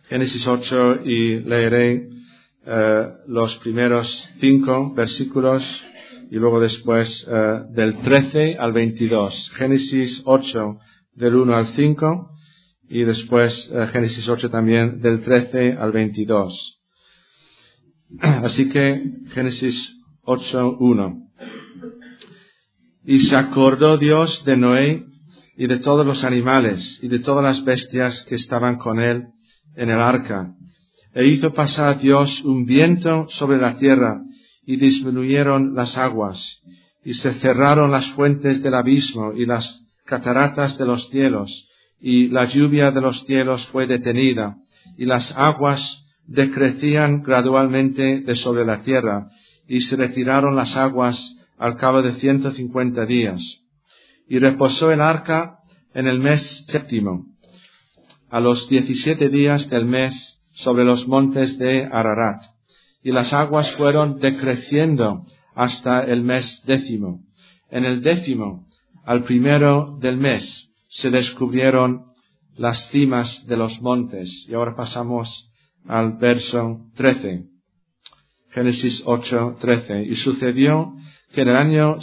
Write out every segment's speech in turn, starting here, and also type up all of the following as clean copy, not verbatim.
Génesis 8 y leeré los primeros 5 versículos y luego después del 13 al 22. Génesis 8 del 1 al 5 y después Génesis 8 también del 13 al 22. Así que Génesis 8:1. Y se acordó Dios de Noé y de todos los animales y de todas las bestias que estaban con él en el arca. E hizo pasar Dios un viento sobre la tierra y disminuyeron las aguas y se cerraron las fuentes del abismo y las cataratas de los cielos y la lluvia de los cielos fue detenida y las aguas decrecían gradualmente de sobre la tierra y se retiraron las aguas al cabo de 150 días. Y reposó el arca en el mes séptimo, a los 17 días del mes, sobre los montes de Ararat. Y las aguas fueron decreciendo hasta el mes 10. En el 10, al primero del mes, se descubrieron las cimas de los montes. Y ahora pasamos al verso 13. Génesis 8:13. Y sucedió que en el año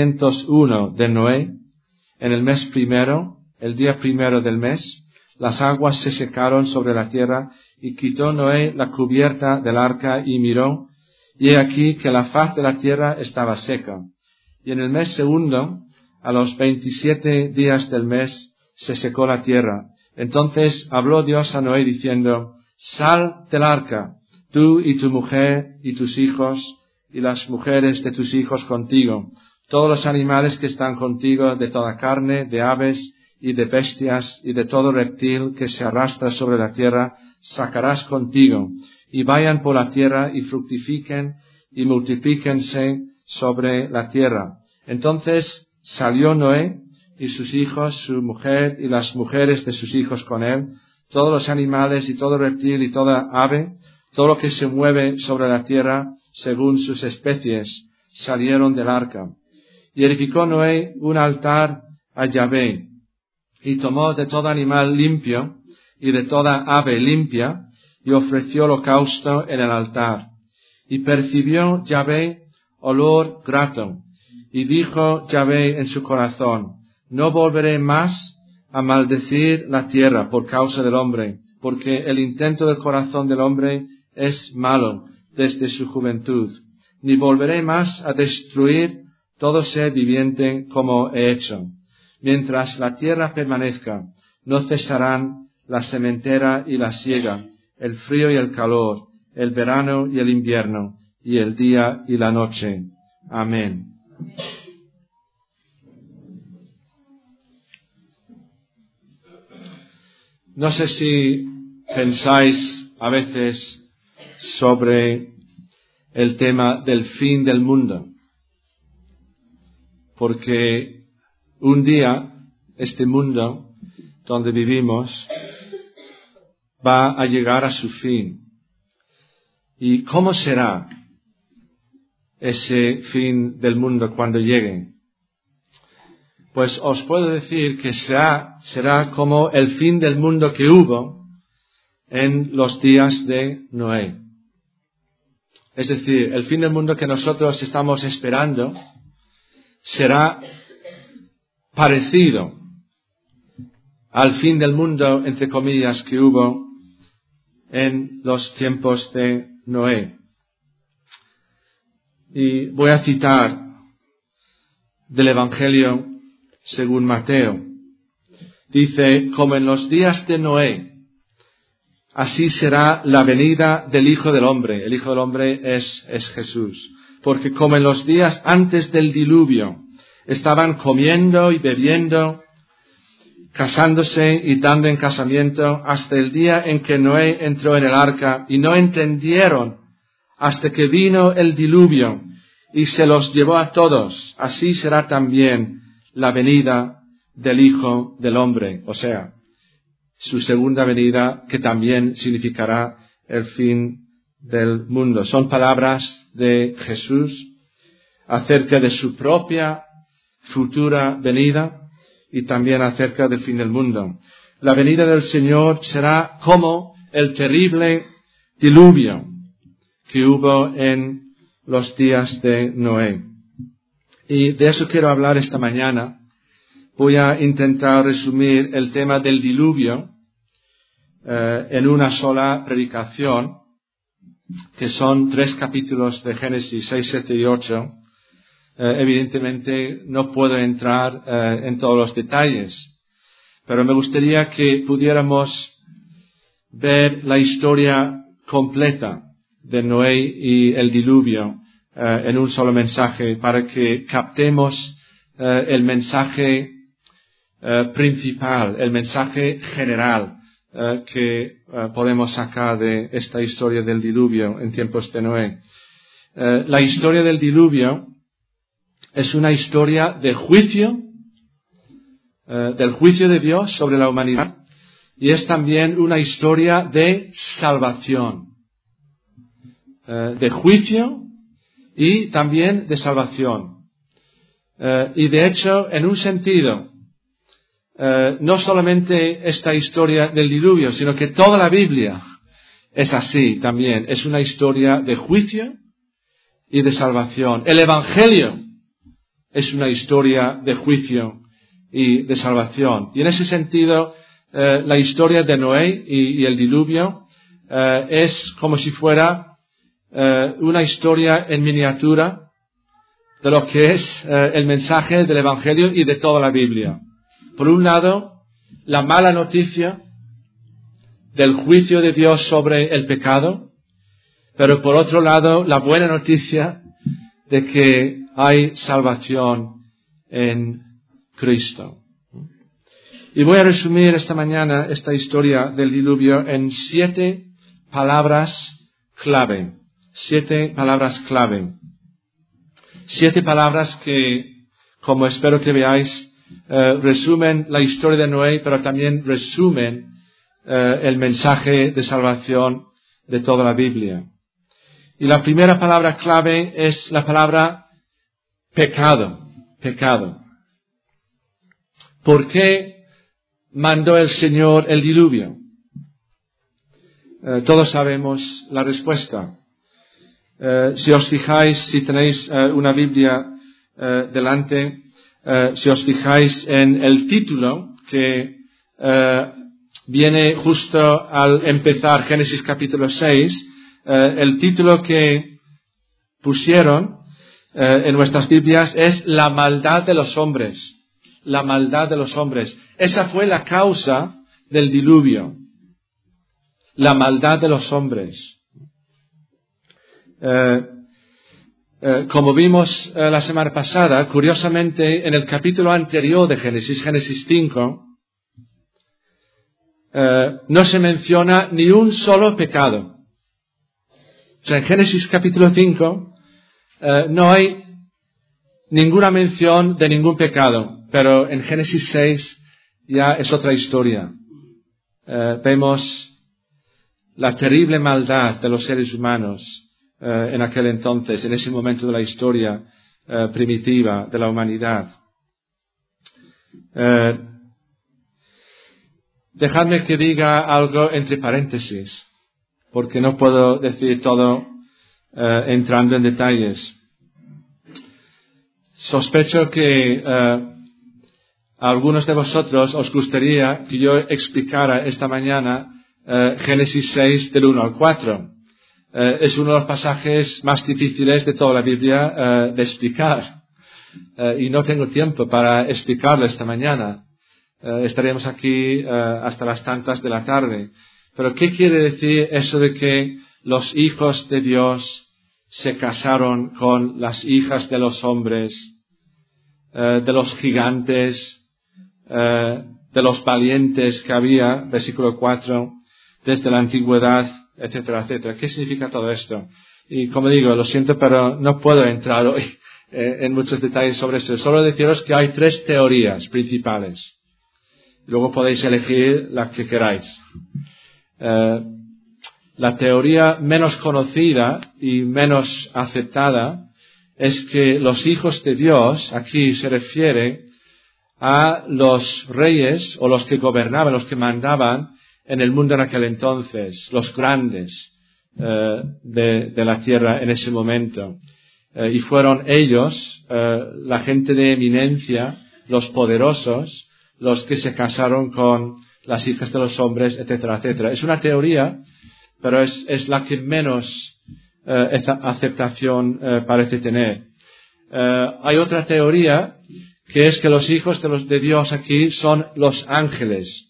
601 de Noé, en el mes primero, el día primero del mes, las aguas se secaron sobre la tierra, y quitó Noé la cubierta del arca y miró, y he aquí que la faz de la tierra estaba seca. Y en el mes segundo, a los 27 días del mes, se secó la tierra. Entonces habló Dios a Noé diciendo: Sal del arca, tú y tu mujer y tus hijos, y las mujeres de tus hijos contigo, todos los animales que están contigo, de toda carne, de aves y de bestias, y de todo reptil que se arrastra sobre la tierra, sacarás contigo, y vayan por la tierra, y fructifiquen, y multiplíquense sobre la tierra. Entonces salió Noé, y sus hijos, su mujer, y las mujeres de sus hijos con él, todos los animales, y todo reptil, y toda ave, todo lo que se mueve sobre la tierra, según sus especies, salieron del arca. Y edificó Noé un altar a Yahvé, y tomó de todo animal limpio y de toda ave limpia, y ofreció holocausto en el altar. Y percibió Yahvé olor grato, y dijo Yahvé en su corazón: No volveré más a maldecir la tierra por causa del hombre, porque el intento del corazón del hombre es malo desde su juventud, ni volveré más a destruir todo ser viviente como he hecho. Mientras la tierra permanezca, no cesarán la sementera y la siega, el frío y el calor, el verano y el invierno, y el día y la noche. Amén. No sé si pensáis a veces sobre el tema del fin del mundo, porque un día este mundo donde vivimos va a llegar a su fin. ¿Y cómo será ese fin del mundo cuando llegue? Pues os puedo decir que será como el fin del mundo que hubo en los días de Noé. Es decir, el fin del mundo que nosotros estamos esperando será parecido al fin del mundo, entre comillas, que hubo en los tiempos de Noé. Y voy a citar del Evangelio según Mateo. Dice: como en los días de Noé, así será la venida del Hijo del Hombre. El Hijo del Hombre es Jesús. Porque como en los días antes del diluvio estaban comiendo y bebiendo, casándose y dando en casamiento, hasta el día en que Noé entró en el arca, y no entendieron hasta que vino el diluvio y se los llevó a todos, así será también la venida del Hijo del Hombre. O sea, su segunda venida, que también significará el fin del mundo. Son palabras de Jesús acerca de su propia futura venida y también acerca del fin del mundo. La venida del Señor será como el terrible diluvio que hubo en los días de Noé. Y de eso quiero hablar esta mañana. Voy a intentar resumir el tema del diluvio en una sola predicación, que son 3 capítulos de Génesis, 6, 7 y 8. Evidentemente no puedo entrar en todos los detalles, pero me gustaría que pudiéramos ver la historia completa de Noé y el diluvio en un solo mensaje, para que captemos el mensaje principal, el mensaje general que podemos sacar de esta historia del diluvio en tiempos de Noé. La historia del diluvio es una historia de juicio, del juicio de Dios sobre la humanidad, y es también una historia de salvación, de juicio y también de salvación. Y de hecho, en un sentido, no solamente esta historia del diluvio, sino que toda la Biblia es así también. Es una historia de juicio y de salvación. El Evangelio es una historia de juicio y de salvación. Y en ese sentido, la historia de Noé y el diluvio es como si fuera una historia en miniatura de lo que es el mensaje del Evangelio y de toda la Biblia. Por un lado, la mala noticia del juicio de Dios sobre el pecado, pero por otro lado, la buena noticia de que hay salvación en Cristo. Y voy a resumir esta mañana esta historia del diluvio en 7 palabras clave. 7 palabras clave. 7 palabras que, como espero que veáis, resumen la historia de Noé, pero también resumen el mensaje de salvación de toda la Biblia. Y la primera palabra clave es la palabra pecado. Pecado. ¿Por qué mandó el Señor el diluvio? Todos sabemos la respuesta. Si os fijáis, si tenéis una Biblia delante, si os fijáis en el título que viene justo al empezar Génesis capítulo 6, el título que pusieron en nuestras Biblias es La maldad de los hombres. La maldad de los hombres. Esa fue la causa del diluvio. La maldad de los hombres. Como vimos la semana pasada, curiosamente, en el capítulo anterior de Génesis, Génesis 5, no se menciona ni un solo pecado. O sea, en Génesis capítulo 5 no hay ninguna mención de ningún pecado, pero en Génesis 6 ya es otra historia. Vemos la terrible maldad de los seres humanos en aquel entonces, en ese momento de la historia primitiva de la humanidad. Dejadme que diga algo entre paréntesis, porque no puedo decir todo entrando en detalles. Sospecho que a algunos de vosotros os gustaría que yo explicara esta mañana Génesis 6 del 1 al 4. Es uno de los pasajes más difíciles de toda la Biblia de explicar. Y no tengo tiempo para explicarlo esta mañana. Estaremos aquí hasta las tantas de la tarde. Pero ¿qué quiere decir eso de que los hijos de Dios se casaron con las hijas de los hombres, de los gigantes, de los valientes que había, versículo 4, desde la antigüedad, etcétera, etcétera? ¿Qué significa todo esto? Y como digo, lo siento, pero no puedo entrar hoy en muchos detalles sobre eso. Solo deciros que hay 3 teorías principales. Luego podéis elegir la que queráis. La teoría menos conocida y menos aceptada es que los hijos de Dios, aquí se refiere a los reyes o los que gobernaban, los que mandaban en el mundo en aquel entonces, los grandes de la tierra en ese momento. Y fueron ellos, la gente de eminencia, los poderosos, los que se casaron con las hijas de los hombres, etcétera, etcétera. Es una teoría, pero es la que menos aceptación parece tener. Hay otra teoría, que es que los hijos de Dios aquí son los ángeles.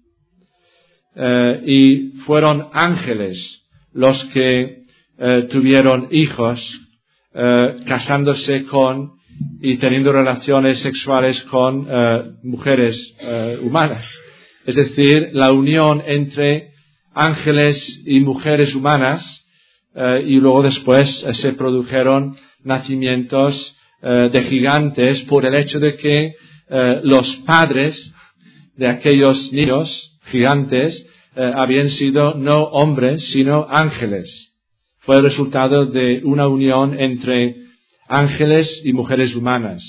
Y fueron ángeles los que tuvieron hijos, casándose con y teniendo relaciones sexuales con mujeres humanas. Es decir, la unión entre ángeles y mujeres humanas, y luego después se produjeron nacimientos de gigantes por el hecho de que los padres de aquellos niños gigantes habían sido no hombres, sino ángeles. Fue el resultado de una unión entre ángeles y mujeres humanas.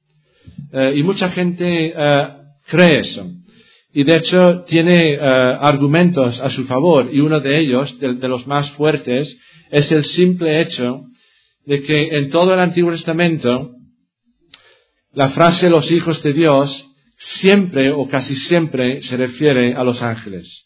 Y mucha gente cree eso. Y de hecho tiene argumentos a su favor. Y uno de ellos, de los más fuertes, es el simple hecho de que en todo el Antiguo Testamento la frase los hijos de Dios siempre o casi siempre se refiere a los ángeles.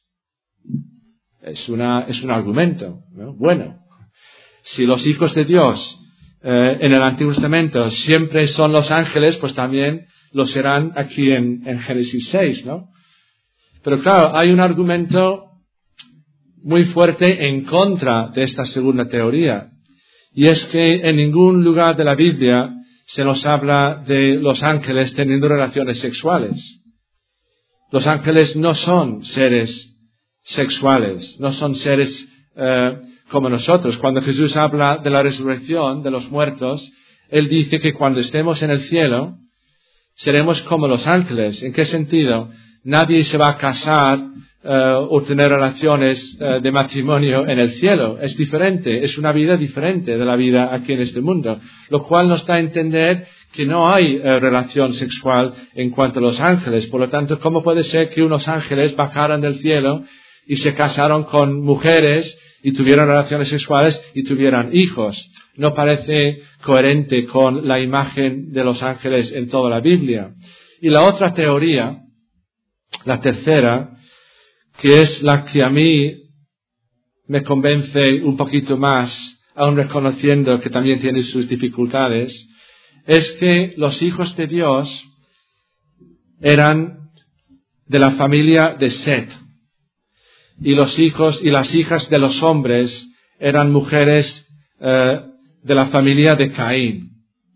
Es un argumento, ¿no? Bueno, si los hijos de Dios en el Antiguo Testamento siempre son los ángeles, pues también lo serán aquí en Génesis 6, ¿no? Pero claro, hay un argumento muy fuerte en contra de esta segunda teoría. Y es que en ningún lugar de la Biblia se nos habla de los ángeles teniendo relaciones sexuales. Los ángeles no son seres sexuales, no son seres como nosotros. Cuando Jesús habla de la resurrección de los muertos, Él dice que cuando estemos en el cielo, seremos como los ángeles. ¿En qué sentido? Nadie se va a casar o tener relaciones de matrimonio en el cielo. Es diferente, es una vida diferente de la vida aquí en este mundo. Lo cual nos da a entender que no hay relación sexual en cuanto a los ángeles. Por lo tanto, ¿cómo puede ser que unos ángeles bajaran del cielo y se casaron con mujeres y tuvieron relaciones sexuales y tuvieran hijos? No parece coherente con la imagen de los ángeles en toda la Biblia. Y la otra teoría, la tercera, que es la que a mí me convence un poquito más, aun reconociendo que también tiene sus dificultades, es que los hijos de Dios eran de la familia de Set. Y los hijos y las hijas de los hombres eran mujeres de la familia de Caín.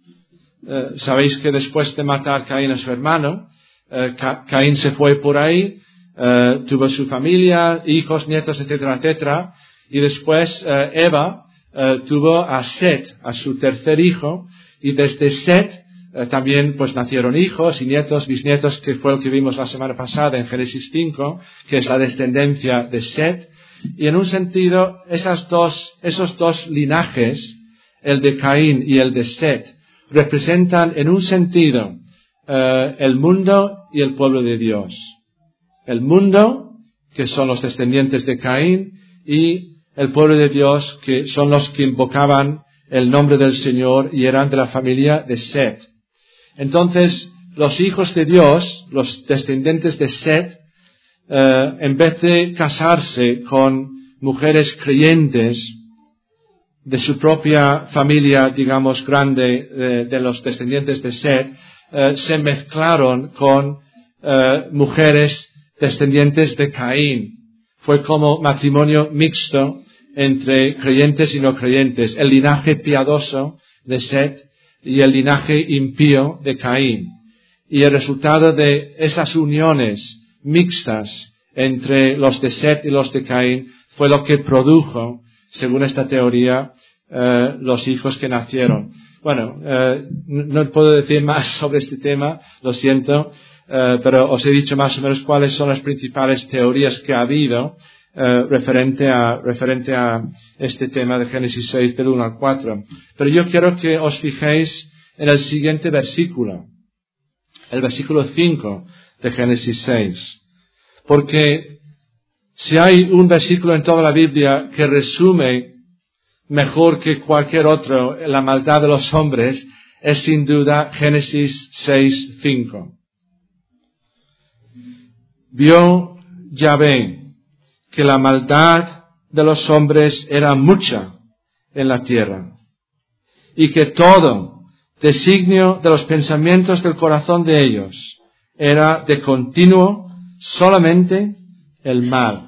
Sabéis que después de matar Caín a su hermano, Caín se fue por ahí, tuvo su familia, hijos, nietos, etcétera, etcétera. Y después Eva tuvo a Set, a su tercer hijo, y desde Set también pues nacieron hijos y nietos, bisnietos, que fue lo que vimos la semana pasada en Génesis 5, que es la descendencia de Set. Y en un sentido, esos dos linajes, el de Caín y el de Set, representan en un sentido el mundo y el pueblo de Dios. El mundo, que son los descendientes de Caín, y el pueblo de Dios, que son los que invocaban el nombre del Señor y eran de la familia de Set. Entonces, los hijos de Dios, los descendientes de Set, en vez de casarse con mujeres creyentes de su propia familia, digamos, grande, de los descendientes de Set, se mezclaron con mujeres descendientes de Caín. Fue como matrimonio mixto entre creyentes y no creyentes. El linaje piadoso de Set y el linaje impío de Caín. Y el resultado de esas uniones mixtas entre los de Set y los de Caín fue lo que produjo, según esta teoría, los hijos que nacieron. Bueno, no puedo decir más sobre este tema, lo siento, pero os he dicho más o menos cuáles son las principales teorías que ha habido referente a este tema de Génesis 6 del 1 al 4. Pero yo quiero que os fijéis en el siguiente versículo, el versículo 5 de Génesis 6. Porque Si hay un versículo en toda la Biblia que resume mejor que cualquier otro la maldad de los hombres, es sin duda Génesis 6:5. Vio Yahvé que la maldad de los hombres era mucha en la tierra, y que todo designio de los pensamientos del corazón de ellos era de continuo solamente el mal.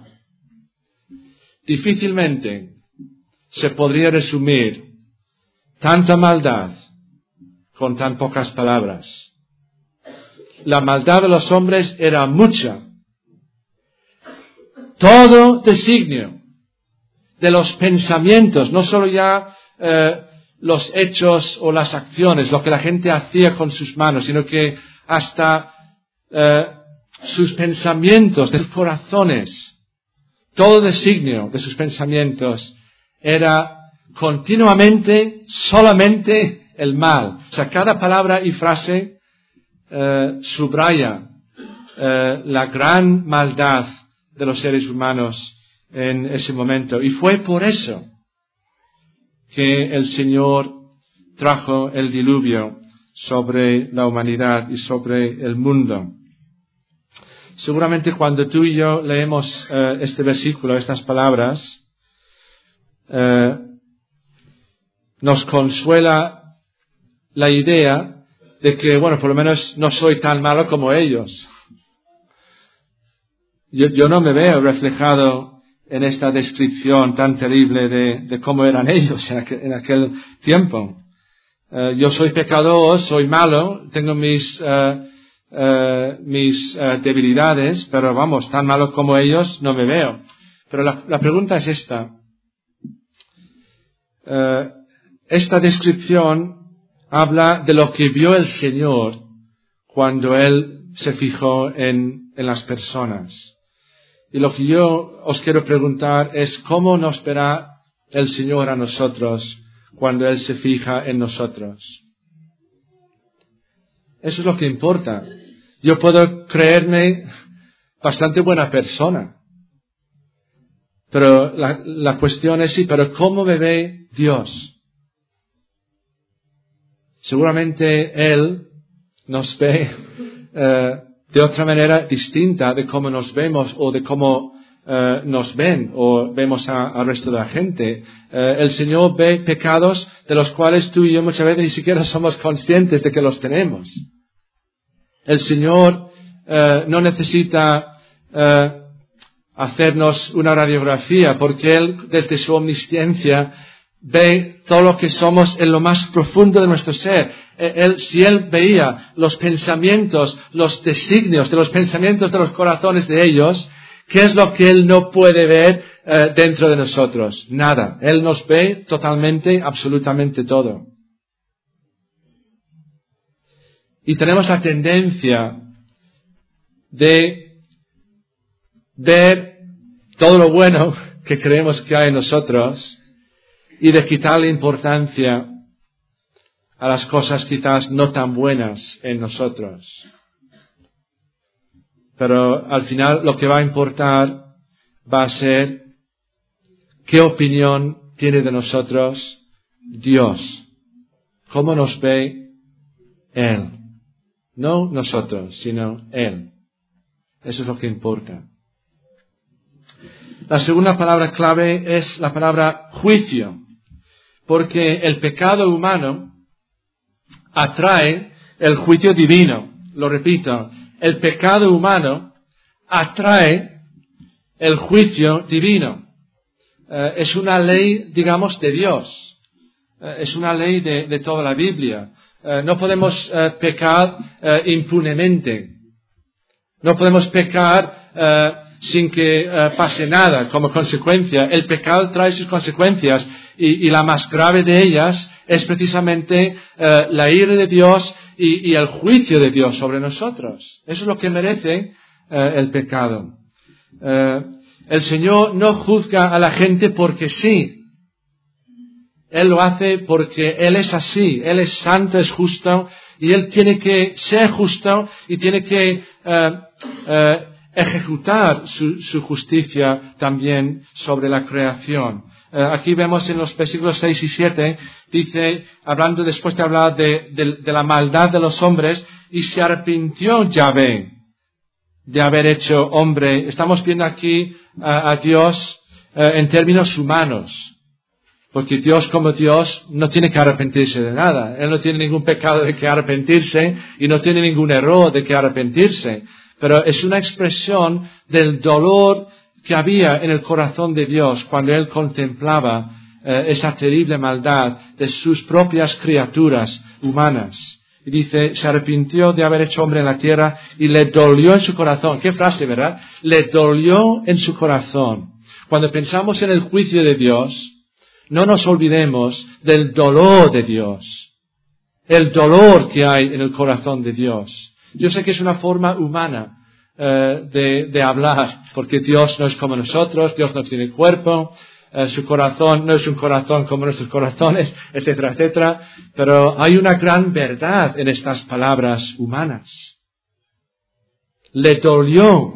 Difícilmente se podría resumir tanta maldad con tan pocas palabras. La maldad de los hombres era mucha. Todo designio de los pensamientos, no solo ya los hechos o las acciones, lo que la gente hacía con sus manos, sino que hasta sus pensamientos, de sus corazones, todo designio de sus pensamientos era continuamente solamente el mal. O sea, cada palabra y frase subraya la gran maldad de los seres humanos en ese momento. Y fue por eso que el Señor trajo el diluvio sobre la humanidad y sobre el mundo. Seguramente cuando tú y yo leemos este versículo, estas palabras, nos consuela la idea de que, bueno, por lo menos no soy tan malo como ellos. Yo no me veo reflejado en esta descripción tan terrible de cómo eran ellos en aquel tiempo. Yo soy pecador, soy malo, tengo mis debilidades, pero vamos, tan malo como ellos no me veo. Pero la pregunta es esta. Esta descripción habla de lo que vio el Señor cuando Él se fijó en las personas. Y lo que yo os quiero preguntar es cómo nos verá el Señor a nosotros cuando Él se fija en nosotros. Eso es lo que importa. Yo puedo creerme bastante buena persona. Pero la cuestión es sí, pero ¿cómo me ve Dios? Seguramente Él nos ve de otra manera distinta de cómo nos vemos o de cómo nos ven o vemos al resto de la gente. El Señor ve pecados de los cuales tú y yo muchas veces ni siquiera somos conscientes de que los tenemos. El Señor no necesita hacernos una radiografía porque Él desde su omnisciencia ve todo lo que somos en lo más profundo de nuestro ser. Si Él veía los pensamientos, los designios de los pensamientos de los corazones de ellos, ¿qué es lo que Él no puede ver dentro de nosotros? Nada. Él nos ve totalmente, absolutamente todo. Y tenemos la tendencia de ver todo lo bueno que creemos que hay en nosotros y de quitarle importancia a las cosas quizás no tan buenas en nosotros. Pero al final lo que va a importar va a ser qué opinión tiene de nosotros Dios. ¿Cómo nos ve Él? No nosotros, sino Él. Eso es lo que importa. La segunda palabra clave es la palabra juicio, porque el pecado humano atrae el juicio divino. Lo repito, el pecado humano atrae el juicio divino. Es una ley, digamos, de Dios. Es una ley de toda la Biblia. No podemos pecar impunemente. No podemos pecar sin que pase nada como consecuencia. El pecado trae sus consecuencias y la más grave de ellas es precisamente la ira de Dios y el juicio de Dios sobre nosotros. Eso es lo que merece el pecado. El Señor no juzga a la gente porque sí. Él lo hace porque Él es así. Él es santo, es justo y Él tiene que ser justo y tiene que ejecutar su justicia también sobre la creación. Aquí vemos en los versículos 6 y 7, dice, hablando después de hablar de la maldad de los hombres, y se arrepintió Yahvé de haber hecho hombre. Estamos viendo aquí a Dios en términos humanos. Porque Dios como Dios no tiene que arrepentirse de nada. Él no tiene ningún pecado de que arrepentirse y no tiene ningún error de que arrepentirse. Pero es una expresión del dolor que había en el corazón de Dios cuando Él contemplaba esa terrible maldad de sus propias criaturas humanas. Y dice, se arrepintió de haber hecho hombre en la tierra y le dolió en su corazón. Qué frase, ¿verdad? Le dolió en su corazón. Cuando pensamos en el juicio de Dios, no nos olvidemos del dolor de Dios, el dolor que hay en el corazón de Dios. Yo sé que es una forma humana de hablar, porque Dios no es como nosotros, Dios no tiene cuerpo, su corazón no es un corazón como nuestros corazones, etcétera, etcétera. Pero hay una gran verdad en estas palabras humanas. Le dolió.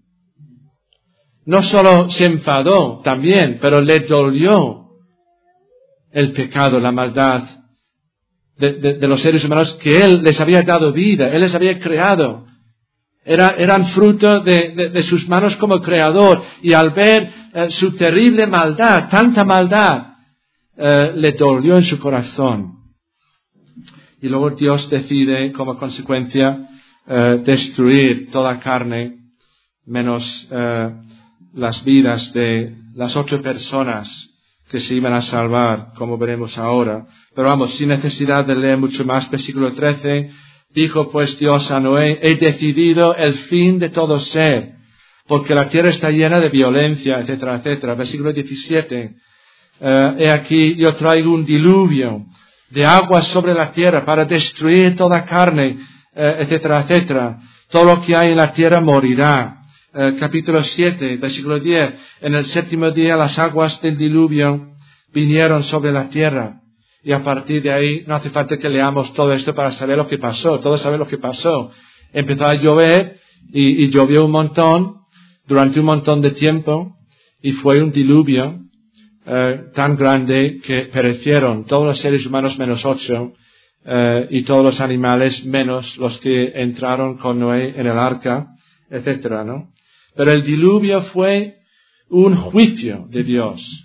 No solo se enfadó también, pero le dolió el pecado, la maldad de los seres humanos que Él les había dado vida, Él les había creado. Eran fruto de sus manos como creador. Y al ver su terrible maldad, tanta maldad, le dolió en su corazón. Y luego Dios decide, como consecuencia, destruir toda carne, menos las vidas de las 8 personas que se iban a salvar, como veremos ahora. Pero vamos, sin necesidad de leer mucho más, versículo 13, dijo pues Dios a Noé, he decidido el fin de todo ser, porque la tierra está llena de violencia, etcétera, etcétera. Versículo 17, he aquí yo traigo un diluvio de aguas sobre la tierra para destruir toda carne, etcétera, etcétera. Todo lo que hay en la tierra morirá. Capítulo 7, versículo 10. En el 7º día las aguas del diluvio vinieron sobre la tierra. Y a partir de ahí no hace falta que leamos todo esto para saber lo que pasó. Todos saben lo que pasó. Empezó a llover y llovió un montón durante un montón de tiempo. Y fue un diluvio tan grande que perecieron todos los seres humanos menos 8 y todos los animales menos los que entraron con Noé en el arca, etcétera, ¿no? Pero el diluvio fue un juicio de Dios.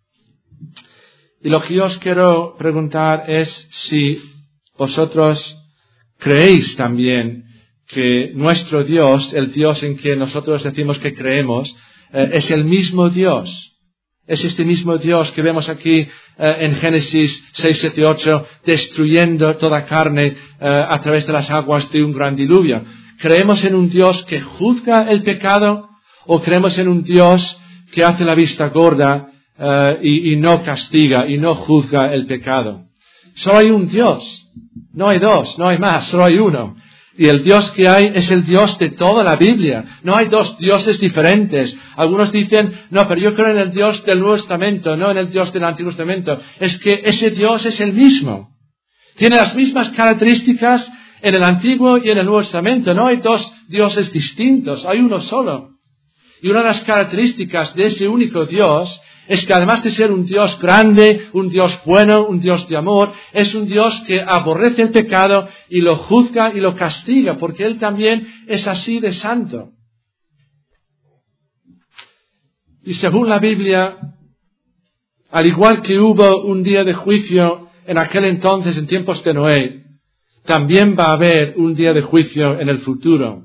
Y lo que yo os quiero preguntar es si vosotros creéis también que nuestro Dios, el Dios en que nosotros decimos que creemos, es el mismo Dios. Es este mismo Dios que vemos aquí en Génesis 6, 7, 8, destruyendo toda carne a través de las aguas de un gran diluvio. ¿Creemos en un Dios que juzga el pecado o creemos en un Dios que hace la vista gorda y no castiga y no juzga el pecado? Solo hay un Dios, no hay dos, no hay más, solo hay uno. Y el Dios que hay es el Dios de toda la Biblia. No hay dos dioses diferentes. Algunos dicen, no, pero yo creo en el Dios del Nuevo Testamento, no en el Dios del Antiguo Testamento. Es que ese Dios es el mismo. Tiene las mismas características en el Antiguo y en el Nuevo Testamento. No hay dos dioses distintos, hay uno solo. Y una de las características de ese único Dios es que además de ser un Dios grande, un Dios bueno, un Dios de amor, es un Dios que aborrece el pecado y lo juzga y lo castiga, porque Él también es así de santo. Y según la Biblia, al igual que hubo un día de juicio en aquel entonces, en tiempos de Noé, también va a haber un día de juicio en el futuro.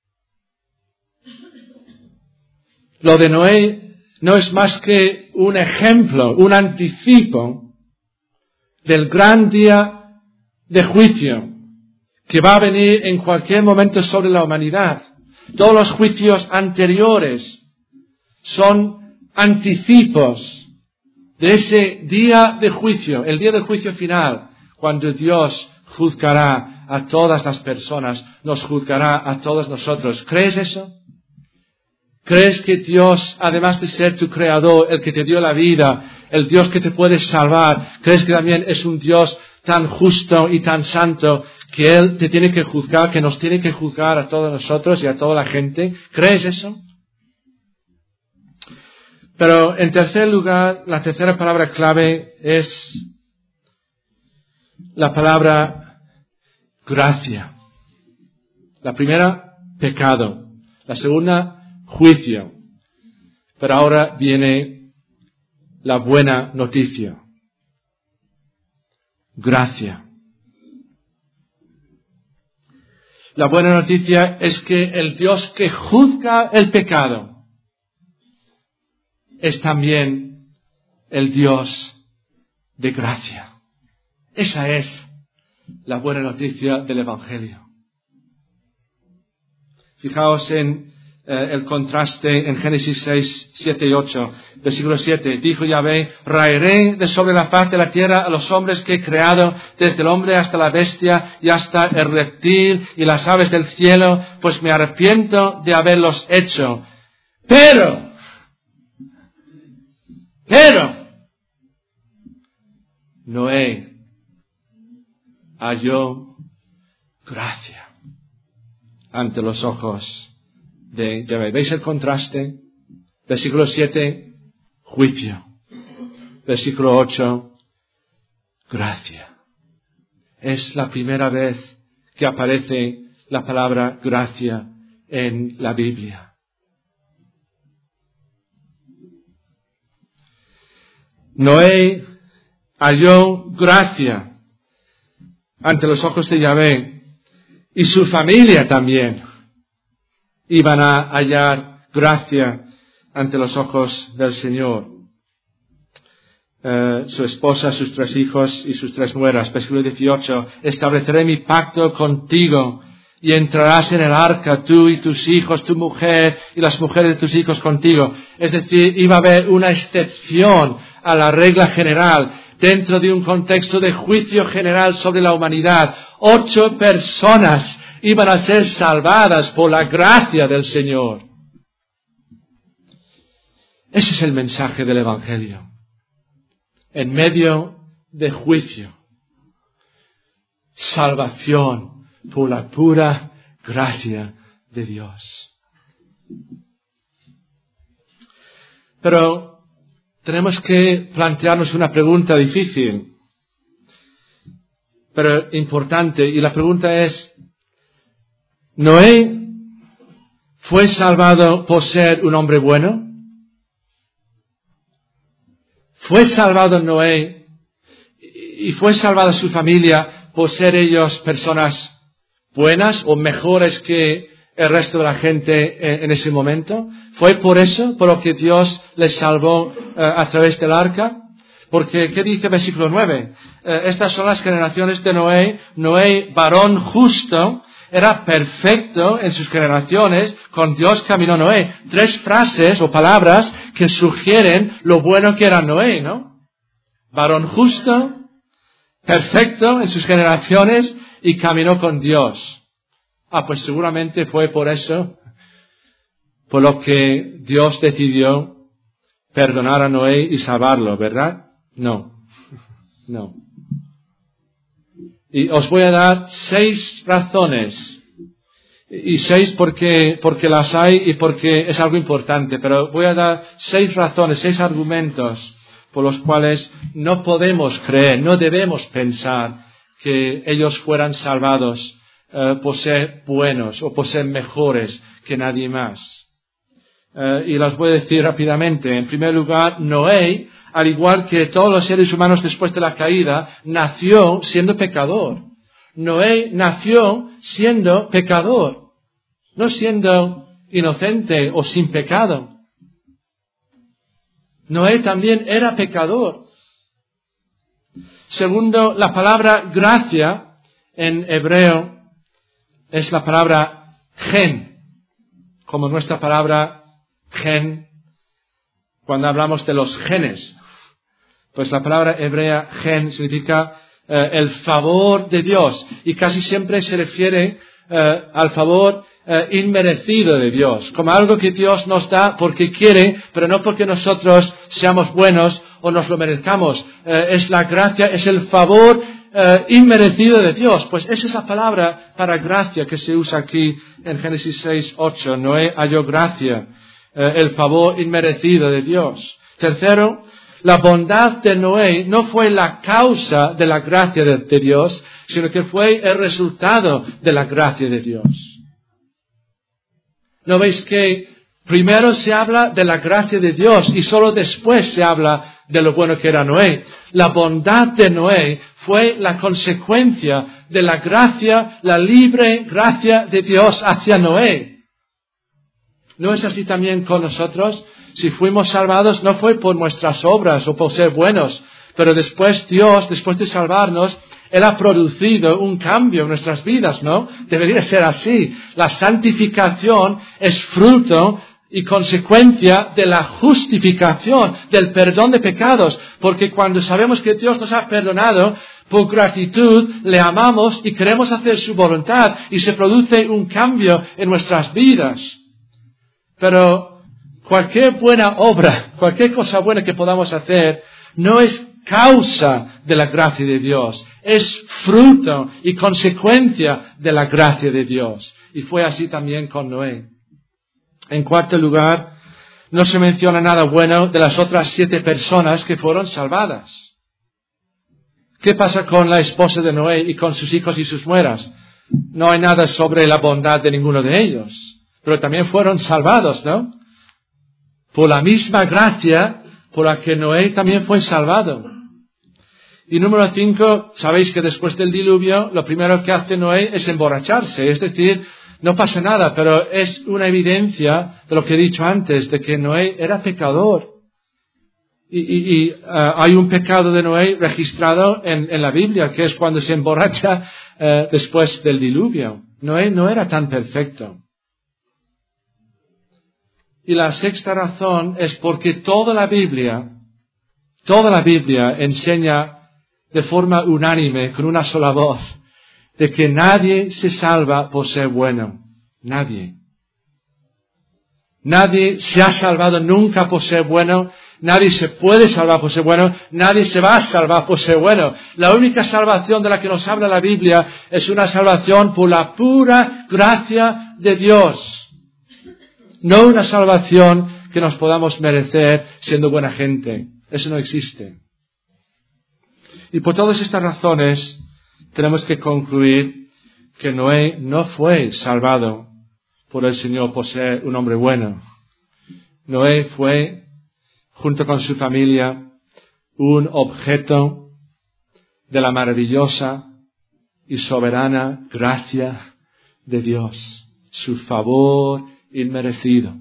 Lo de Noé no es más que un ejemplo, un anticipo del gran día de juicio que va a venir en cualquier momento sobre la humanidad. Todos los juicios anteriores son anticipos de ese día de juicio, el día del juicio final, cuando Dios juzgará a todas las personas, nos juzgará a todos nosotros. ¿Crees eso? ¿Crees que Dios, además de ser tu creador, el que te dio la vida, el Dios que te puede salvar, crees que también es un Dios tan justo y tan santo que Él te tiene que juzgar, que nos tiene que juzgar a todos nosotros y a toda la gente? ¿Crees eso? Pero en tercer lugar, la tercera palabra clave es la palabra gracia. La primera, pecado. La segunda, juicio. Pero ahora viene la buena noticia. Gracia. La buena noticia es que el Dios que juzga el pecado es también el Dios de gracia. Esa es la buena noticia del Evangelio. Fijaos en el contraste en Génesis 6, 7 y 8. Versículo 7. Dijo Yahvé: raeré de sobre la faz de la tierra a los hombres que he creado, desde el hombre hasta la bestia y hasta el reptil y las aves del cielo, pues me arrepiento de haberlos hecho. Pero, Noé halló gracia ante los ojos de Yahvé. ¿Veis el contraste? Versículo 7, juicio. Versículo 8, gracia. Es la primera vez que aparece la palabra gracia en la Biblia. Noé halló gracia ante los ojos de Yahvé, y su familia también iban a hallar gracia ante los ojos del Señor. Su esposa, sus 3 hijos y sus 3 nueras. Versículo 18. Estableceré mi pacto contigo y entrarás en el arca, tú y tus hijos, tu mujer y las mujeres de tus hijos contigo. Es decir, iba a haber una excepción a la regla general dentro de un contexto de juicio general sobre la humanidad. 8 personas iban a ser salvadas por la gracia del Señor. Ese es el mensaje del Evangelio. En medio de juicio, salvación por la pura gracia de Dios. Pero tenemos que plantearnos una pregunta difícil, pero importante, y la pregunta es: ¿Noé fue salvado por ser un hombre bueno? ¿Fue salvado Noé y fue salvada su familia por ser ellos personas buenas o mejores que el resto de la gente en ese momento? ¿Fue por eso, por lo que Dios les salvó a través del arca? Porque, ¿qué dice versículo 9? Estas son las generaciones de Noé. Noé, varón justo, era perfecto en sus generaciones, con Dios caminó Noé. 3 frases o palabras que sugieren lo bueno que era Noé, ¿no? Varón justo, perfecto en sus generaciones y caminó con Dios. Pues seguramente fue por eso, por lo que Dios decidió perdonar a Noé y salvarlo, ¿verdad? No. Y os voy a dar 6 razones. Y 6 porque las hay y porque es algo importante. Pero voy a dar 6 razones, 6 argumentos por los cuales no podemos creer, no debemos pensar que ellos fueran salvados por ser buenos o por ser mejores que nadie más. Y las voy a decir rápidamente. En primer lugar, Noé, al igual que todos los seres humanos después de la caída, nació siendo pecador. Noé nació siendo pecador, no siendo inocente o sin pecado. Noé también era pecador. Segundo, la palabra gracia en hebreo es la palabra gen, como nuestra palabra gen cuando hablamos de los genes. Pues la palabra hebrea gen significa el favor de Dios, y casi siempre se refiere al favor inmerecido de Dios, como algo que Dios nos da porque quiere, pero no porque nosotros seamos buenos o nos lo merezcamos. Es la gracia, es el favor inmerecido de Dios. Pues esa es la palabra para gracia que se usa aquí en Génesis 6:8. Noé halló gracia, el favor inmerecido de Dios. Tercero, la bondad de Noé no fue la causa de la gracia de Dios, sino que fue el resultado de la gracia de Dios. ¿No veis que primero se habla de la gracia de Dios y solo después se habla de lo bueno que era Noé? La bondad de Noé fue la consecuencia de la gracia, la libre gracia de Dios hacia Noé. ¿No es así también con nosotros? Si fuimos salvados no fue por nuestras obras o por ser buenos, pero después Dios, después de salvarnos, Él ha producido un cambio en nuestras vidas, ¿no? Debería ser así. La santificación es fruto y consecuencia de la justificación, del perdón de pecados, porque cuando sabemos que Dios nos ha perdonado, por gratitud le amamos y queremos hacer su voluntad y se produce un cambio en nuestras vidas. Pero cualquier buena obra, cualquier cosa buena que podamos hacer, no es causa de la gracia de Dios, es fruto y consecuencia de la gracia de Dios. Y fue así también con Noé. En cuarto lugar, no se menciona nada bueno de las otras 7 personas que fueron salvadas. ¿Qué pasa con la esposa de Noé y con sus hijos y sus nueras? No hay nada sobre la bondad de ninguno de ellos. Pero también fueron salvados, ¿no? Por la misma gracia por la que Noé también fue salvado. Y número 5, sabéis que después del diluvio, lo primero que hace Noé es emborracharse. Es decir, no pasa nada, pero es una evidencia de lo que he dicho antes, de que Noé era pecador. Y hay un pecado de Noé registrado en la Biblia, que es cuando se emborracha después del diluvio. Noé no era tan perfecto. Y la sexta razón es porque toda la Biblia enseña de forma unánime, con una sola voz, de que nadie se salva por ser bueno. Nadie. Nadie se ha salvado nunca por ser bueno. Nadie se puede salvar por ser bueno. Nadie se va a salvar por ser bueno. La única salvación de la que nos habla la Biblia es una salvación por la pura gracia de Dios. No una salvación que nos podamos merecer siendo buena gente. Eso no existe. Y por todas estas razones tenemos que concluir que Noé no fue salvado por el Señor por ser un hombre bueno. Noé fue, junto con su familia, un objeto de la maravillosa y soberana gracia de Dios, su favor inmerecido.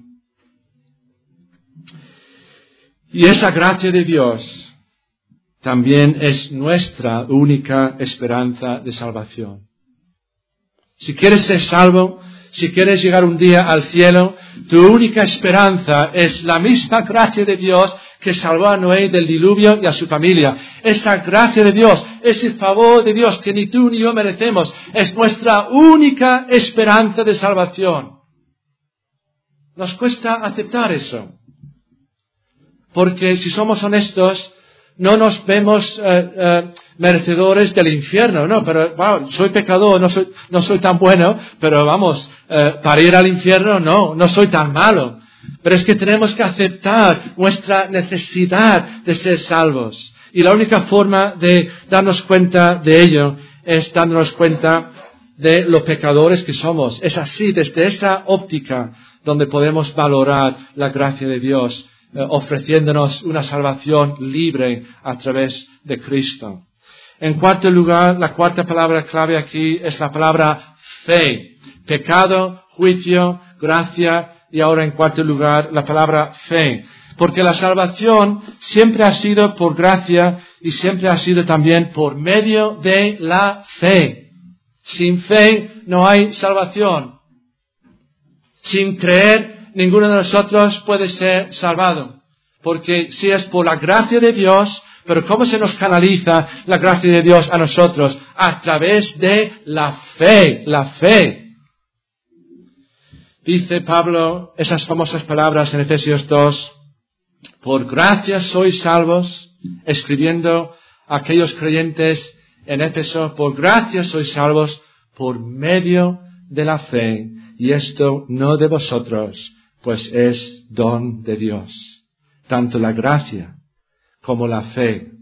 Y esa gracia de Dios también es nuestra única esperanza de salvación. Si quieres ser salvo, si quieres llegar un día al cielo, tu única esperanza es la misma gracia de Dios que salvó a Noé del diluvio y a su familia. Esa gracia de Dios, ese favor de Dios que ni tú ni yo merecemos, es nuestra única esperanza de salvación. Nos cuesta aceptar eso. Porque si somos honestos, no nos vemos merecedores del infierno. No, pero wow, soy pecador, no soy tan bueno, pero vamos, para ir al infierno no soy tan malo. Pero es que tenemos que aceptar nuestra necesidad de ser salvos. Y la única forma de darnos cuenta de ello es dándonos cuenta de los pecadores que somos. Es así, desde esa óptica, donde podemos valorar la gracia de Dios, ofreciéndonos una salvación libre a través de Cristo. En cuarto lugar, la cuarta palabra clave aquí es la palabra fe. Pecado, juicio, gracia y ahora en cuarto lugar la palabra fe. Porque la salvación siempre ha sido por gracia y siempre ha sido también por medio de la fe. Sin fe no hay salvación. Sin creer, ninguno de nosotros puede ser salvado. Porque si es por la gracia de Dios, pero ¿cómo se nos canaliza la gracia de Dios a nosotros? A través de la fe, la fe. Dice Pablo esas famosas palabras en Efesios 2, por gracia sois salvos, escribiendo a aquellos creyentes en Éfeso, por gracia sois salvos por medio de la fe, y esto no de vosotros, pues es don de Dios. Tanto la gracia como la fe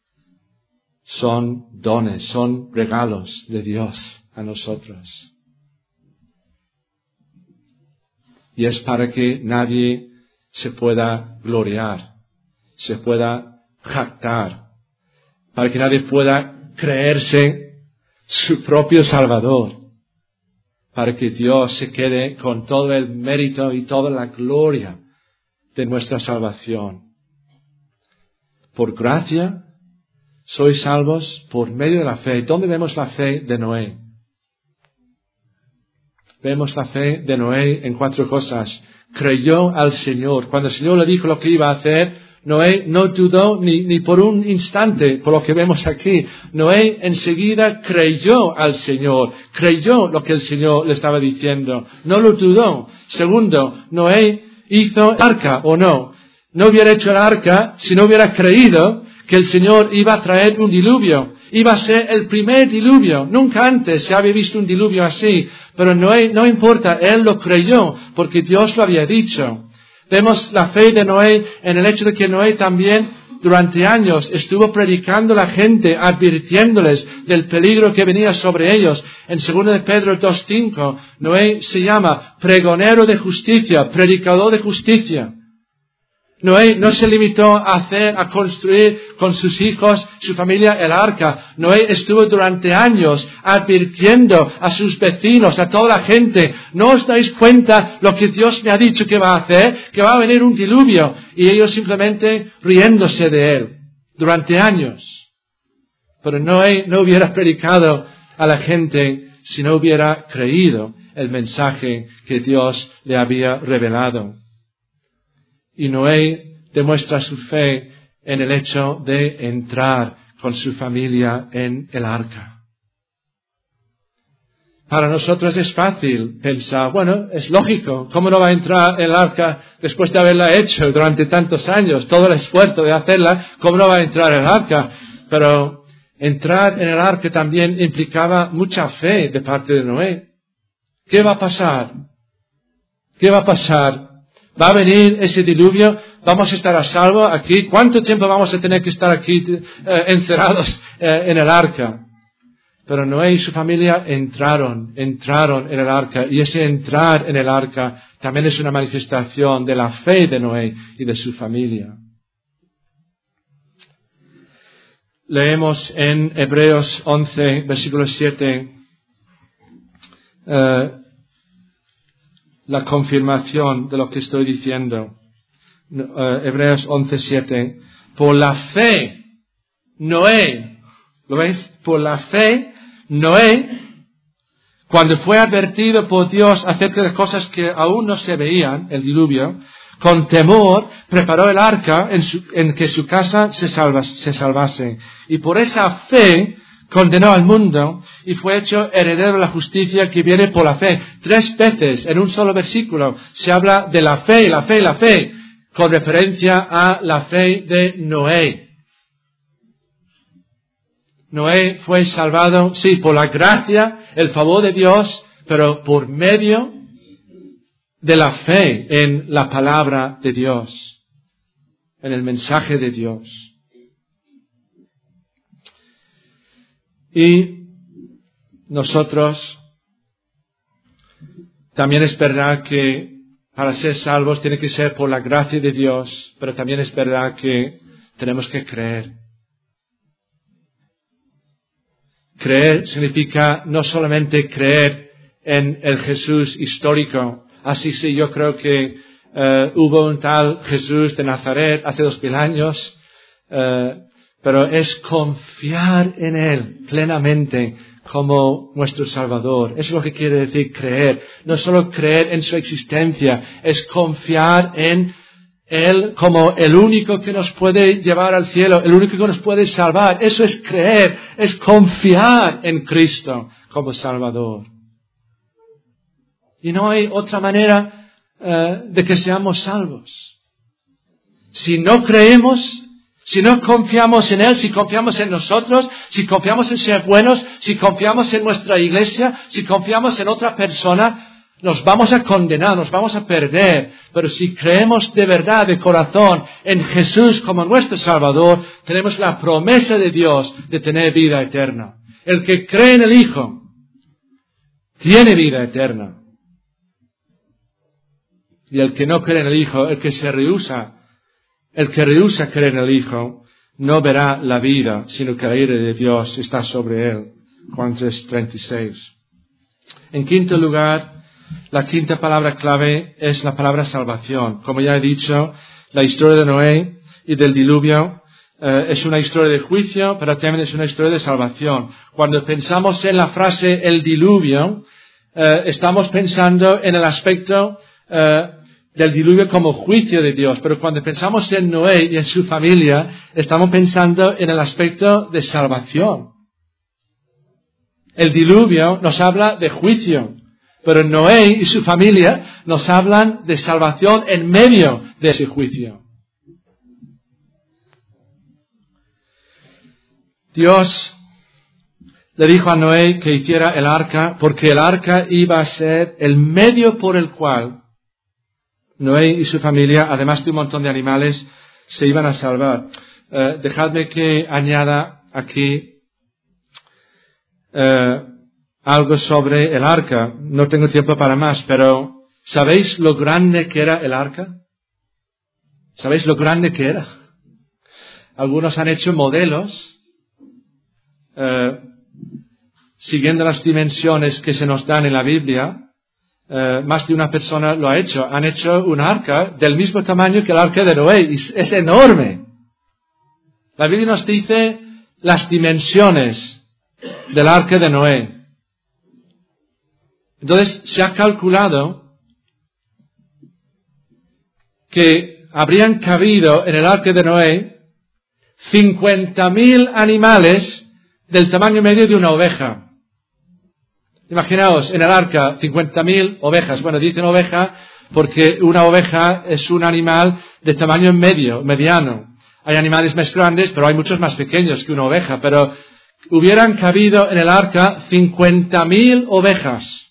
son dones, son regalos de Dios a nosotros. Y es para que nadie se pueda gloriar, se pueda jactar, para que nadie pueda creerse su propio Salvador, para que Dios se quede con todo el mérito y toda la gloria de nuestra salvación. Por gracia sois salvos por medio de la fe. ¿Dónde vemos la fe de Noé? Vemos la fe de Noé en 4 cosas. Creyó al Señor. Cuando el Señor le dijo lo que iba a hacer, Noé no dudó ni por un instante, por lo que vemos aquí. Noé enseguida creyó al Señor, creyó lo que el Señor le estaba diciendo, no lo dudó. Segundo, Noé hizo el arca, ¿o no? No hubiera hecho el arca si no hubiera creído que el Señor iba a traer un diluvio. Iba a ser el primer diluvio. Nunca antes se había visto un diluvio así. Pero Noé, no importa, él lo creyó porque Dios lo había dicho. Vemos la fe de Noé en el hecho de que Noé también durante años estuvo predicando a la gente, advirtiéndoles del peligro que venía sobre ellos. En 2 de Pedro 2:5, Noé se llama pregonero de justicia, predicador de justicia. Noé no se limitó a construir con sus hijos, su familia, el arca. Noé estuvo durante años advirtiendo a sus vecinos, a toda la gente, ¿no os dais cuenta lo que Dios me ha dicho que va a hacer? Que va a venir un diluvio. Y ellos simplemente riéndose de él durante años. Pero Noé no hubiera predicado a la gente si no hubiera creído el mensaje que Dios le había revelado. Y Noé demuestra su fe en el hecho de entrar con su familia en el arca. Para nosotros es fácil pensar, bueno, es lógico, ¿cómo no va a entrar en el arca después de haberla hecho durante tantos años? Todo el esfuerzo de hacerla, ¿cómo no va a entrar en el arca? Pero entrar en el arca también implicaba mucha fe de parte de Noé. ¿Qué va a pasar? ¿Qué va a pasar? ¿Va a venir ese diluvio? ¿Vamos a estar a salvo aquí? ¿Cuánto tiempo vamos a tener que estar aquí encerrados en el arca? Pero Noé y su familia entraron en el arca. Y ese entrar en el arca también es una manifestación de la fe de Noé y de su familia. Leemos en Hebreos 11, versículo 7, la confirmación de lo que estoy diciendo. Hebreos 11:7. Por la fe, Noé, ¿lo veis? Por la fe, Noé, cuando fue advertido por Dios acerca de cosas que aún no se veían, el diluvio, con temor preparó el arca en que su casa se salvase. Y por esa fe condenó al mundo y fue hecho heredero de la justicia que viene por la fe. 3 veces en un solo versículo se habla de la fe, la fe, la fe, con referencia a la fe de Noé. Noé fue salvado, sí, por la gracia, el favor de Dios, pero por medio de la fe en la palabra de Dios, en el mensaje de Dios. Y nosotros también es verdad que para ser salvos tiene que ser por la gracia de Dios, pero también es verdad que tenemos que creer. Creer significa no solamente creer en el Jesús histórico. Así sí, yo creo que hubo un tal Jesús de Nazaret hace 2000 años, pero es confiar en Él plenamente como nuestro Salvador. Eso es lo que quiere decir creer. No solo creer en su existencia, es confiar en Él como el único que nos puede llevar al cielo, el único que nos puede salvar. Eso es creer, es confiar en Cristo como Salvador. Y no hay otra manera de que seamos salvos. Si no creemos, Si no confiamos en Él, si confiamos en nosotros, si confiamos en ser buenos, si confiamos en nuestra iglesia, si confiamos en otra persona, nos vamos a condenar, nos vamos a perder. Pero si creemos de verdad, de corazón, en Jesús como nuestro Salvador, tenemos la promesa de Dios de tener vida eterna. El que cree en el Hijo tiene vida eterna. Y el que no cree en el Hijo, el que rehúsa creer en el Hijo, no verá la vida, sino que la ira de Dios está sobre él. Juan 3:36. En quinto lugar, la quinta palabra clave es la palabra salvación. Como ya he dicho, la historia de Noé y del diluvio es una historia de juicio, pero también es una historia de salvación. Cuando pensamos en la frase el diluvio, estamos pensando en el aspecto del diluvio como juicio de Dios, pero cuando pensamos en Noé y en su familia, estamos pensando en el aspecto de salvación. El diluvio nos habla de juicio, pero Noé y su familia nos hablan de salvación en medio de ese juicio. Dios le dijo a Noé que hiciera el arca, porque el arca iba a ser el medio por el cual Noé y su familia, además de un montón de animales, se iban a salvar. Dejadme que añada aquí algo sobre el arca. No tengo tiempo para más, pero ¿sabéis lo grande que era el arca? ¿Sabéis lo grande que era? Algunos han hecho modelos siguiendo las dimensiones que se nos dan en la Biblia. Más de una persona lo ha hecho. Han hecho un arca del mismo tamaño que el arca de Noé. Es enorme. La Biblia nos dice las dimensiones del arca de Noé. Entonces se ha calculado que habrían cabido en el arca de Noé 50.000 animales del tamaño medio de una oveja. Imaginaos, en el arca, 50.000 ovejas. Bueno, dicen oveja porque una oveja es un animal de tamaño mediano. Hay animales más grandes, pero hay muchos más pequeños que una oveja. Pero hubieran cabido en el arca 50.000 ovejas.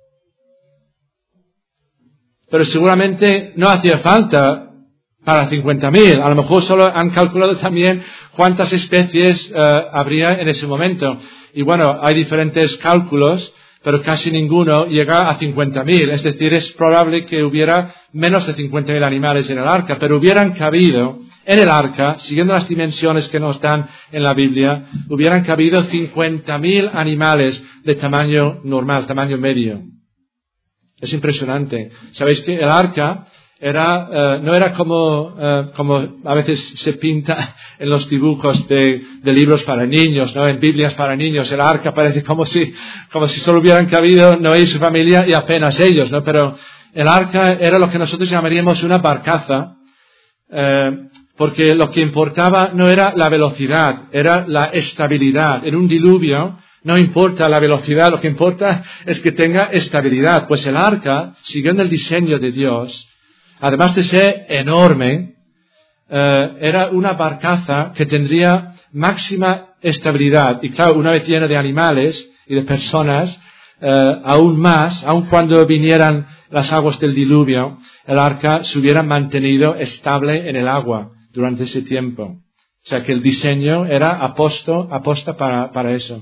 Pero seguramente no hacía falta para 50.000. A lo mejor solo han calculado también cuántas especies habría en ese momento. Y bueno, hay diferentes cálculos, pero casi ninguno llega a 50.000. Es decir, es probable que hubiera menos de 50.000 animales en el arca, pero hubieran cabido en el arca, siguiendo las dimensiones que nos dan en la Biblia, hubieran cabido 50.000 animales de tamaño normal, tamaño medio. Es impresionante. ¿Sabéis que el arca no era como a veces se pinta en los dibujos de libros para niños, ¿no? En Biblias para niños, el arca parece como si solo hubieran cabido Noé y su familia y apenas ellos, ¿no? Pero el arca era lo que nosotros llamaríamos una barcaza, porque lo que importaba no era la velocidad, era la estabilidad. En un diluvio no importa la velocidad, lo que importa es que tenga estabilidad. Pues el arca, siguiendo el diseño de Dios, además de ser enorme, era una barcaza que tendría máxima estabilidad. Y claro, una vez llena de animales y de personas, aún más, aun cuando vinieran las aguas del diluvio, el arca se hubiera mantenido estable en el agua durante ese tiempo. O sea que el diseño era aposta para eso.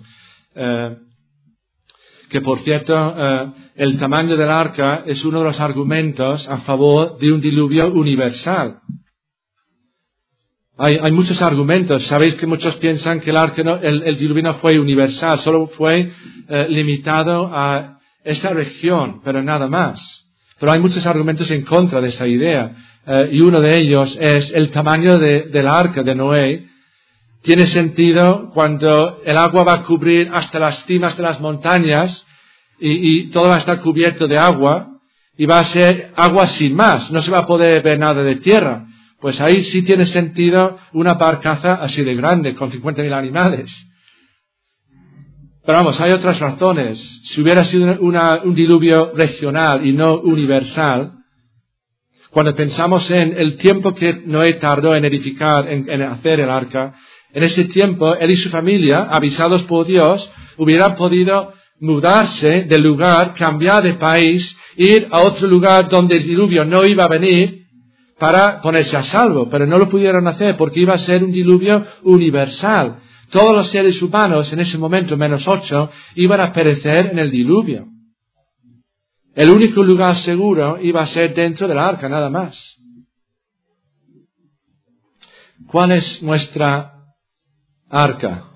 Que por cierto, el tamaño del arca es uno de los argumentos a favor de un diluvio universal. Hay muchos argumentos. Sabéis que muchos piensan que el diluvio no fue universal, solo fue limitado a esa región, pero nada más. Pero hay muchos argumentos en contra de esa idea. Y uno de ellos es el tamaño del arca de Noé. Tiene sentido cuando el agua va a cubrir hasta las cimas de las montañas y todo va a estar cubierto de agua y va a ser agua sin más, no se va a poder ver nada de tierra. Pues ahí sí tiene sentido una barcaza así de grande, con 50.000 animales. Pero vamos, hay otras razones. Si hubiera sido un diluvio regional y no universal, Cuando pensamos en el tiempo que Noé tardó en edificar, en hacer el arca, en ese tiempo él y su familia, avisados por Dios, hubieran podido mudarse de lugar, cambiar de país, ir a otro lugar donde el diluvio no iba a venir para ponerse a salvo, pero no lo pudieron hacer porque iba a ser un diluvio universal. Todos los seres humanos en ese momento, menos 8, iban a perecer en el diluvio. El único lugar seguro iba a ser dentro del arca, nada más. ¿Cuál es nuestra arca?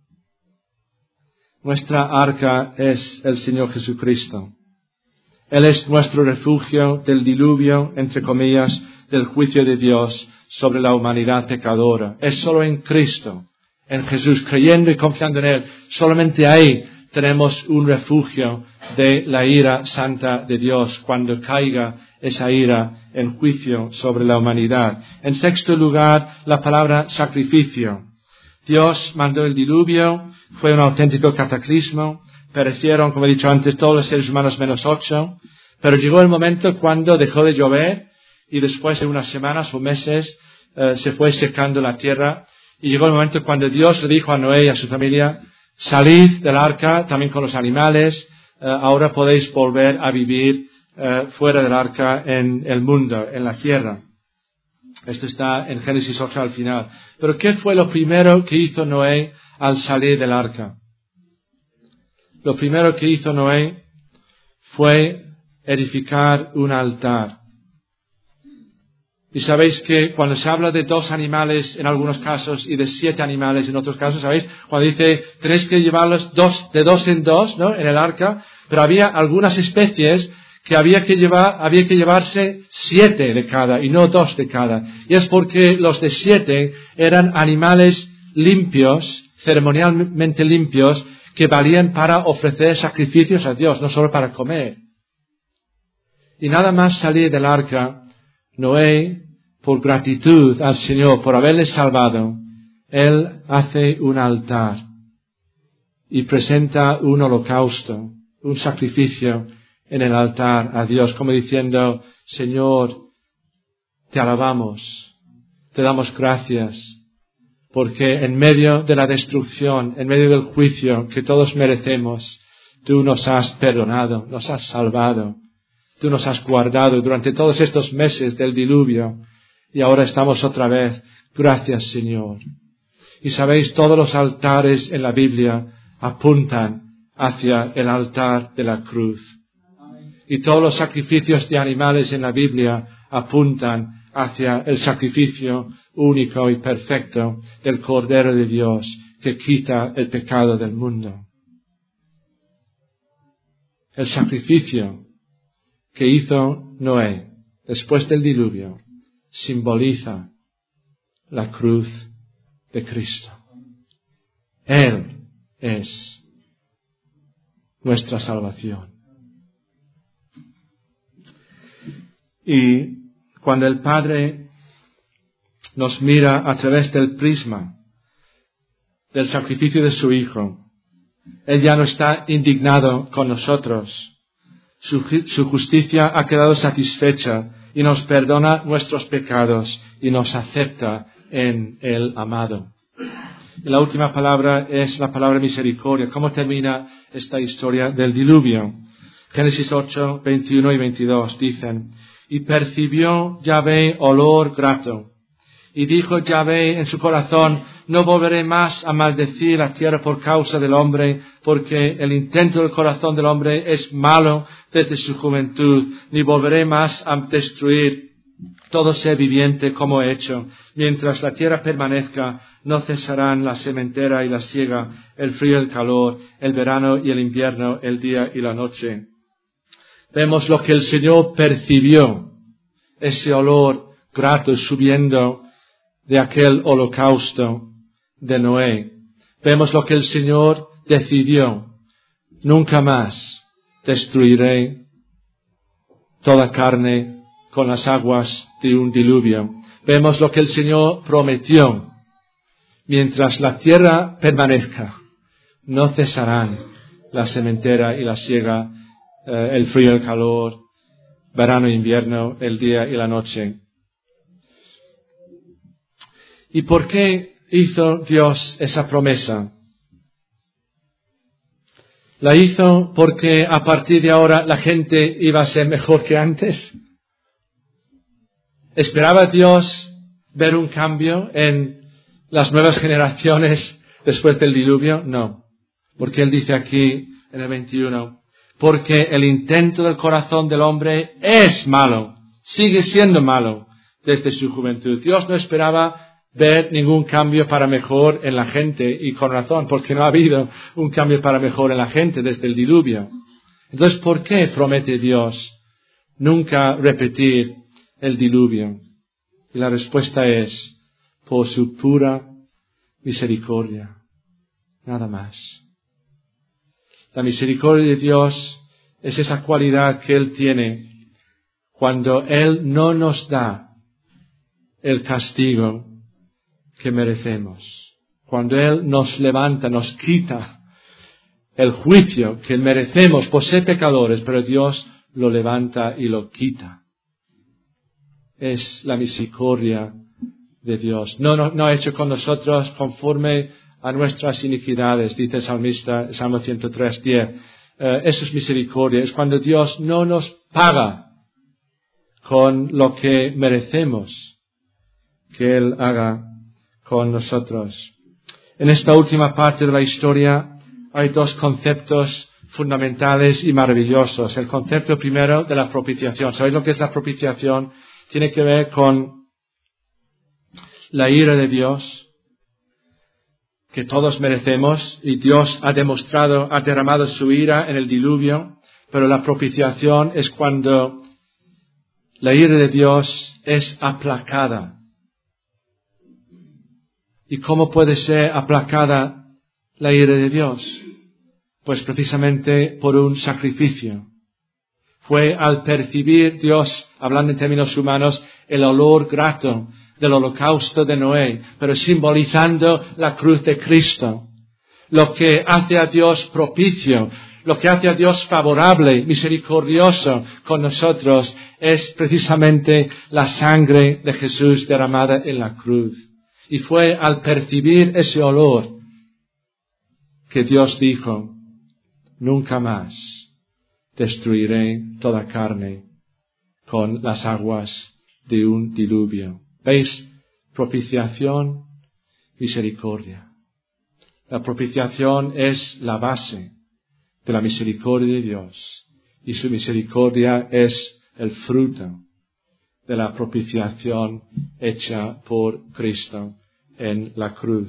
Nuestra arca es el Señor Jesucristo. Él es nuestro refugio del diluvio, entre comillas, del juicio de Dios sobre la humanidad pecadora. Es solo en Cristo, en Jesús, creyendo y confiando en Él. Solamente ahí tenemos un refugio de la ira santa de Dios cuando caiga esa ira en juicio sobre la humanidad. En sexto lugar, la palabra sacrificio. Dios mandó el diluvio, fue un auténtico cataclismo, perecieron, como he dicho antes, todos los seres humanos menos 8, pero llegó el momento cuando dejó de llover y después de unas semanas o meses se fue secando la tierra y llegó el momento cuando Dios le dijo a Noé y a su familia: salid del arca también con los animales, ahora podéis volver a vivir fuera del arca en el mundo, en la tierra. Esto está en Génesis 8 al final. Pero ¿qué fue lo primero que hizo Noé al salir del arca? Lo primero que hizo Noé fue edificar un altar. Y sabéis que cuando se habla de 2 animales en algunos casos y de 7 animales en otros casos, ¿sabéis? Cuando dice tenéis que llevarlos de 2 en 2, ¿no? En el arca, pero había algunas especies que había que llevarse 7 de cada y no 2 de cada. Y es porque los de 7 eran animales limpios, ceremonialmente limpios, que valían para ofrecer sacrificios a Dios, no solo para comer. Y nada más salir del arca, Noé, por gratitud al Señor, por haberle salvado, él hace un altar y presenta un holocausto, un sacrificio en el altar a Dios, como diciendo: Señor, te alabamos, te damos gracias, porque en medio de la destrucción, en medio del juicio que todos merecemos, tú nos has perdonado, nos has salvado, tú nos has guardado durante todos estos meses del diluvio y ahora estamos otra vez. Gracias, Señor. Y sabéis, todos los altares en la Biblia apuntan hacia el altar de la cruz. Y todos los sacrificios de animales en la Biblia apuntan hacia el sacrificio único y perfecto del Cordero de Dios que quita el pecado del mundo. El sacrificio que hizo Noé después del diluvio simboliza la cruz de Cristo. Él es nuestra salvación. Y cuando el Padre nos mira a través del prisma del sacrificio de su Hijo, Él ya no está indignado con nosotros. Su justicia ha quedado satisfecha y nos perdona nuestros pecados y nos acepta en el amado. Y la última palabra es la palabra misericordia. ¿Cómo termina esta historia del diluvio? Génesis 8, 21 y 22 dicen: y percibió Yahvé olor grato. Y dijo Yahvé en su corazón: no volveré más a maldecir la tierra por causa del hombre, porque el intento del corazón del hombre es malo desde su juventud, ni volveré más a destruir todo ser viviente como he hecho. Mientras la tierra permanezca, no cesarán la sementera y la siega, el frío y el calor, el verano y el invierno, el día y la noche. Vemos lo que el Señor percibió, ese olor grato subiendo de aquel holocausto de Noé. Vemos lo que el Señor decidió: nunca más destruiré toda carne con las aguas de un diluvio. Vemos lo que el Señor prometió: mientras la tierra permanezca, no cesarán la sementera y la siega, el frío y el calor, verano e invierno, el día y la noche. ¿Y por qué hizo Dios esa promesa? La hizo porque a partir de ahora la gente iba a ser mejor que antes. ¿Esperaba Dios ver un cambio en las nuevas generaciones después del diluvio? No. Porque Él dice aquí en el 21, porque el intento del corazón del hombre es malo, sigue siendo malo desde su juventud. Dios no esperaba ver ningún cambio para mejor en la gente, y con razón, porque no ha habido un cambio para mejor en la gente desde el diluvio. Entonces, ¿por qué promete Dios nunca repetir el diluvio? Y la respuesta es, por su pura misericordia. Nada más. La misericordia de Dios es esa cualidad que Él tiene cuando Él no nos da el castigo que merecemos. Cuando Él nos levanta, nos quita el juicio que merecemos por ser pecadores, pero Dios lo levanta y lo quita. Es la misericordia de Dios. No ha hecho con nosotros conforme a nuestras iniquidades, dice el salmista, Salmo 103:10. Eso es misericordia. Es cuando Dios no nos paga con lo que merecemos que Él haga con nosotros. En esta última parte de la historia hay dos conceptos fundamentales y maravillosos. El concepto primero de la propiciación. ¿Sabéis lo que es la propiciación? Tiene que ver con la ira de Dios que todos merecemos, y Dios ha derramado su ira en el diluvio, pero la propiciación es cuando la ira de Dios es aplacada. ¿Y cómo puede ser aplacada la ira de Dios? Pues precisamente por un sacrificio. Fue al percibir Dios, hablando en términos humanos, el olor grato del holocausto de Noé, pero simbolizando la cruz de Cristo. Lo que hace a Dios propicio, lo que hace a Dios favorable, misericordioso con nosotros, es precisamente la sangre de Jesús derramada en la cruz. Y fue al percibir ese olor que Dios dijo, nunca más destruiré toda carne con las aguas de un diluvio. ¿Veis? Propiciación, misericordia. La propiciación es la base de la misericordia de Dios, y su misericordia es el fruto de la propiciación hecha por Cristo en la cruz.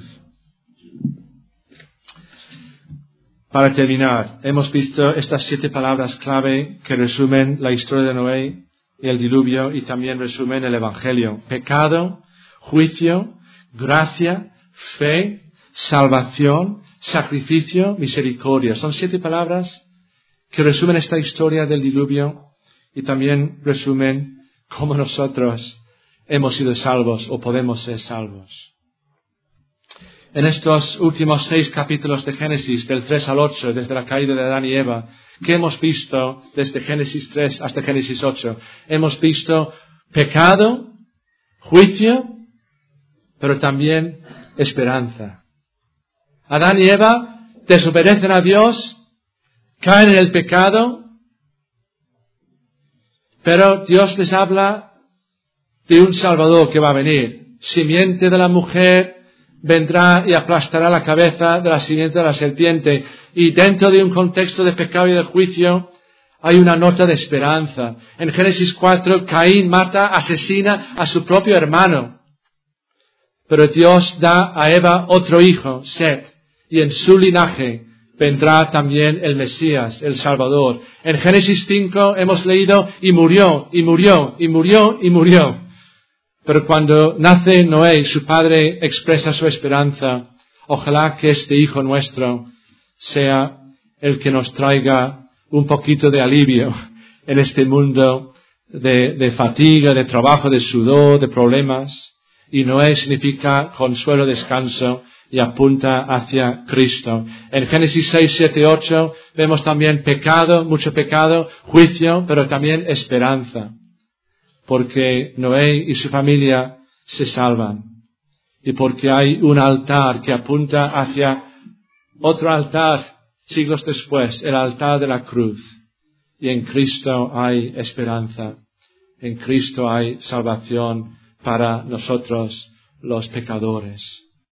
Para terminar, hemos visto estas 7 palabras clave que resumen la historia de Noé y el diluvio, y también resumen el Evangelio. Pecado, juicio, gracia, fe, salvación, sacrificio, misericordia. Son 7 palabras que resumen esta historia del diluvio y también resumen cómo nosotros hemos sido salvos o podemos ser salvos. En estos últimos 6 capítulos de Génesis, del 3 al 8, desde la caída de Adán y Eva, ¿qué hemos visto desde Génesis 3 hasta Génesis 8? Hemos visto pecado, juicio, pero también esperanza. Adán y Eva desobedecen a Dios, caen en el pecado, pero Dios les habla de un Salvador que va a venir. Simiente de la mujer vendrá y aplastará la cabeza de la simiente de la serpiente. Y dentro de un contexto de pecado y de juicio hay una nota de esperanza. En Génesis 4, Caín asesina a su propio hermano. Pero Dios da a Eva otro hijo, Set, y en su linaje vendrá también el Mesías, el Salvador. En Génesis 5 hemos leído, y murió, y murió, y murió, y murió. Pero cuando nace Noé, su padre expresa su esperanza. Ojalá que este hijo nuestro sea el que nos traiga un poquito de alivio en este mundo de fatiga, de trabajo, de sudor, de problemas. Y Noé significa consuelo, descanso, y apunta hacia Cristo. En Génesis 6, 7, 8 vemos también pecado, mucho pecado, juicio, pero también esperanza. Porque Noé y su familia se salvan. Y porque hay un altar que apunta hacia otro altar siglos después, el altar de la cruz. Y en Cristo hay esperanza. En Cristo hay salvación para nosotros los pecadores.